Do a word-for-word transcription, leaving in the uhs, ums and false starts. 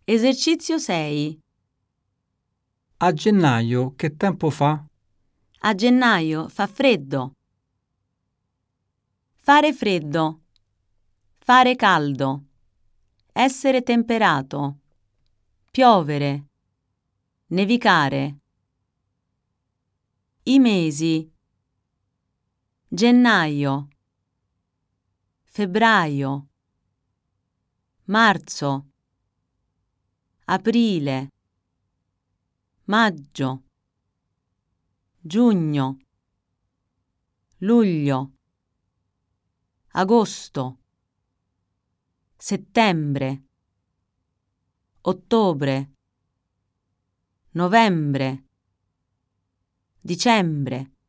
Esercizio sei. A gennaio che tempo fa? A gennaio fa freddo. Fare freddo. Fare caldo. Essere temperato. Piovere. Nevicare. I mesi. Gennaio. Febbraio. Marzo. Aprile. Maggio. Giugno. Luglio. Agosto. Settembre. Ottobre. Novembre. Dicembre.